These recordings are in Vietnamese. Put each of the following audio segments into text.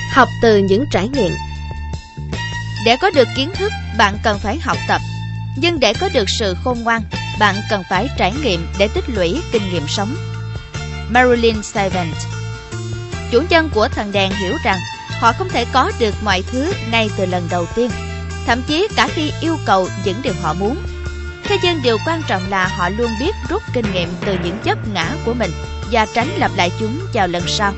Học từ những trải nghiệm. Để có được kiến thức, bạn cần phải học tập. Nhưng để có được sự khôn ngoan, bạn cần phải trải nghiệm để tích lũy kinh nghiệm sống. Marilyn Servant. Chủ nhân của thần đèn hiểu rằng họ không thể có được mọi thứ ngay từ lần đầu tiên, thậm chí cả khi yêu cầu những điều họ muốn. Thế nhưng điều quan trọng là họ luôn biết rút kinh nghiệm từ những vấp ngã của mình và tránh lặp lại chúng vào lần sau.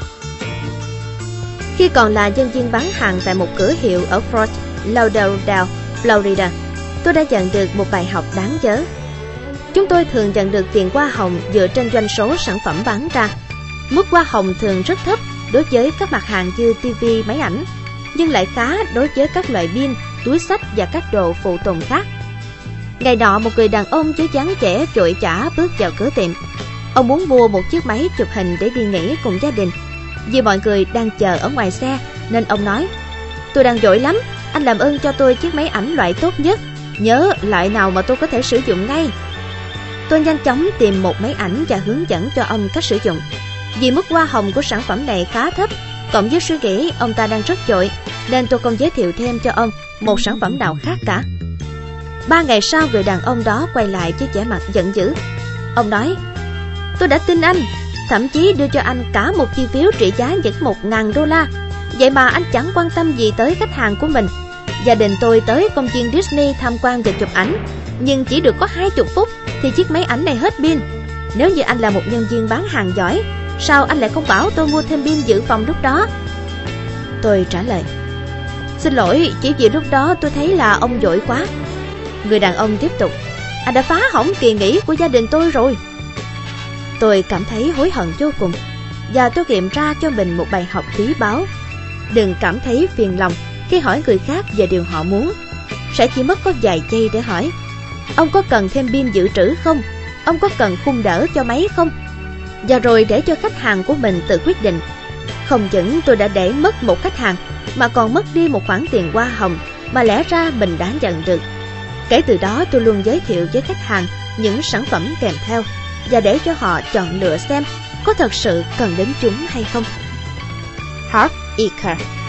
Khi còn là nhân viên bán hàng tại một cửa hiệu ở Fort Lauderdale, Florida, tôi đã nhận được một bài học đáng nhớ. Chúng tôi thường nhận được tiền hoa hồng dựa trên doanh số sản phẩm bán ra. Mức hoa hồng thường rất thấp đối với các mặt hàng như TV, máy ảnh, nhưng lại khá đối với các loại pin, túi xách và các đồ phụ tùng khác. Ngày nọ, một người đàn ông với dáng vẻ vội vã bước vào cửa tiệm. Ông muốn mua một chiếc máy chụp hình để đi nghỉ cùng gia đình. Vì mọi người đang chờ ở ngoài xe, nên ông nói: "Tôi đang vội lắm, anh làm ơn cho tôi chiếc máy ảnh loại tốt nhất, nhớ loại nào mà tôi có thể sử dụng ngay." Tôi nhanh chóng tìm một máy ảnh và hướng dẫn cho ông cách sử dụng. Vì mức hoa hồng của sản phẩm này khá thấp, cộng với suy nghĩ ông ta đang rất vội, nên tôi không giới thiệu thêm cho ông một sản phẩm nào khác cả. 3 ngày sau, người đàn ông đó quay lại với vẻ mặt giận dữ. Ông nói: "Tôi đã tin anh, thậm chí đưa cho anh cả một chi phiếu trị giá những $1.000. Vậy mà anh chẳng quan tâm gì tới khách hàng của mình. Gia đình tôi tới công viên Disney tham quan và chụp ảnh, nhưng chỉ được có 20 phút thì chiếc máy ảnh này hết pin. Nếu như anh là một nhân viên bán hàng giỏi, sao anh lại không bảo tôi mua thêm pin dự phòng lúc đó?" Tôi trả lời: "Xin lỗi, chỉ vì lúc đó tôi thấy là ông vội quá." Người đàn ông tiếp tục: "Anh đã phá hỏng kỳ nghỉ của gia đình tôi rồi." Tôi cảm thấy hối hận vô cùng, và tôi nghiệm ra cho mình một bài học quý báu. Đừng cảm thấy phiền lòng khi hỏi người khác về điều họ muốn. Sẽ chỉ mất có vài giây để hỏi: "Ông có cần thêm pin dự trữ không? Ông có cần khung đỡ cho máy không?" Và rồi để cho khách hàng của mình tự quyết định. Không những tôi đã để mất một khách hàng, mà còn mất đi một khoản tiền hoa hồng mà lẽ ra mình đã nhận được. Kể từ đó, tôi luôn giới thiệu với khách hàng những sản phẩm kèm theo, và để cho họ chọn lựa xem có thật sự cần đến chúng hay không. Harv Eker.